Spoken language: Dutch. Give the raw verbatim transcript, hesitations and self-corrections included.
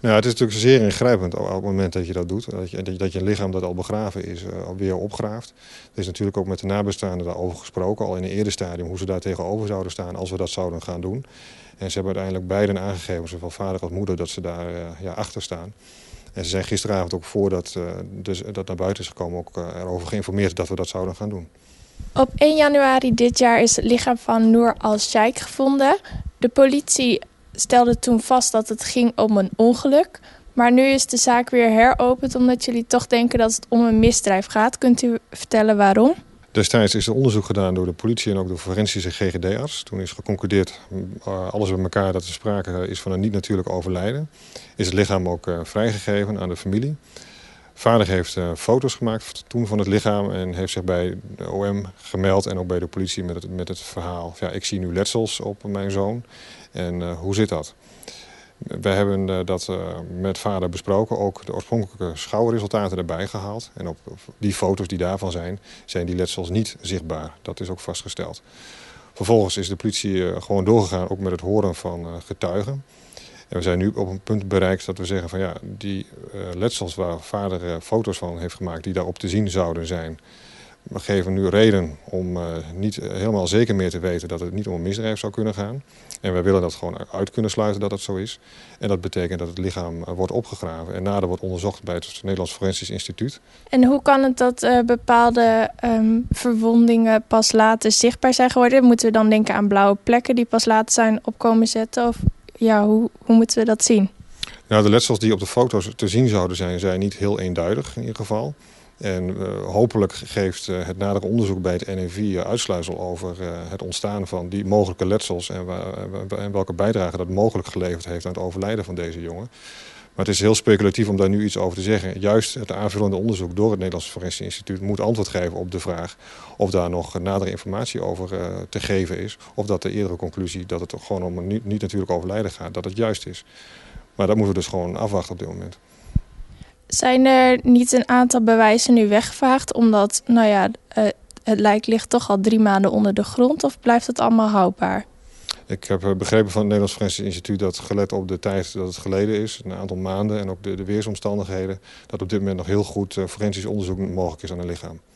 Nou, het is natuurlijk zeer ingrijpend op het moment dat je dat doet. Dat je, dat je een lichaam dat al begraven is, uh, alweer opgraaft. Er is natuurlijk ook met de nabestaanden daarover gesproken, al in een eerder stadium, hoe ze daar tegenover zouden staan als we dat zouden gaan doen. En ze hebben uiteindelijk beiden aangegeven, zowel vader als moeder, dat ze daar uh, ja, achter staan. En ze zijn gisteravond ook voordat uh, dus, dat naar buiten is gekomen ook uh, erover geïnformeerd dat we dat zouden gaan doen. Op één januari dit jaar is het lichaam van Noor al-Sheikh gevonden. De politie stelde toen vast dat het ging om een ongeluk. Maar nu is de zaak weer heropend omdat jullie toch denken dat het om een misdrijf gaat. Kunt u vertellen waarom? Destijds is er onderzoek gedaan door de politie en ook door de forensische G G D-arts. Toen is geconcludeerd, uh, alles bij elkaar, dat er sprake is van een niet-natuurlijk overlijden. Is het lichaam ook uh, vrijgegeven aan de familie. Vader heeft uh, foto's gemaakt toen van het lichaam en heeft zich bij de O M gemeld en ook bij de politie met het, met het verhaal. Ja, ik zie nu letsels op mijn zoon en uh, hoe zit dat? Wij hebben uh, dat uh, met vader besproken, ook de oorspronkelijke schouwresultaten erbij gehaald. En op, op die foto's die daarvan zijn, zijn die letsels niet zichtbaar. Dat is ook vastgesteld. Vervolgens is de politie uh, gewoon doorgegaan, ook met het horen van uh, getuigen. En we zijn nu op een punt bereikt dat we zeggen van ja, die uh, letsels waar vader uh, foto's van heeft gemaakt die daarop te zien zouden zijn, we geven nu reden om uh, niet helemaal zeker meer te weten dat het niet om een misdrijf zou kunnen gaan. En wij willen dat gewoon uit kunnen sluiten dat het zo is. En dat betekent dat het lichaam uh, wordt opgegraven en nader wordt onderzocht bij het Nederlands Forensisch Instituut. En hoe kan het dat uh, bepaalde um, verwondingen pas later zichtbaar zijn geworden? Moeten we dan denken aan blauwe plekken die pas later zijn opkomen zetten? Of ja, hoe, hoe moeten we dat zien? Nou, de letsels die op de foto's te zien zouden zijn, zijn niet heel eenduidig in ieder geval. En uh, hopelijk geeft uh, het nadere onderzoek bij het N F I uh, uitsluitsel over uh, het ontstaan van die mogelijke letsels en, uh, en welke bijdrage dat mogelijk geleverd heeft aan het overlijden van deze jongen. Maar het is heel speculatief om daar nu iets over te zeggen. Juist het aanvullende onderzoek door het Nederlands Forensisch Instituut moet antwoord geven op de vraag of daar nog nadere informatie over uh, te geven is. Of dat de eerdere conclusie dat het gewoon om een niet, niet natuurlijk overlijden gaat, dat het juist is. Maar dat moeten we dus gewoon afwachten op dit moment. Zijn er niet een aantal bewijzen nu weggevaagd omdat, nou ja, uh, het lijk ligt toch al drie maanden onder de grond of blijft het allemaal houdbaar? Ik heb begrepen van het Nederlands Forensisch Instituut dat gelet op de tijd dat het geleden is, een aantal maanden en ook de, de weersomstandigheden, dat op dit moment nog heel goed uh, forensisch onderzoek mogelijk is aan een lichaam.